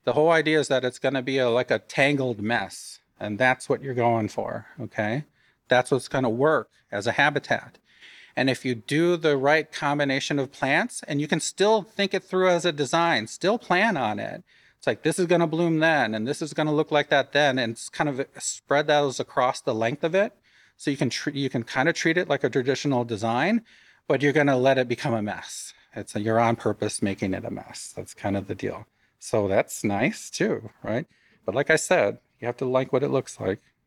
The whole idea is that it's going to be like a tangled mess, and that's what you're going for, okay? That's what's going to work as a habitat. And if you do the right combination of plants, and you can still think it through as a design, still plan on it. It's like this is going to bloom then, and this is going to look like that then, and it's kind of spread those across the length of it. So you can kind of treat it like a traditional design, but you're going to let it become a mess. You're on purpose making it a mess. That's kind of the deal. So that's nice too, right? But like I said, you have to like what it looks like.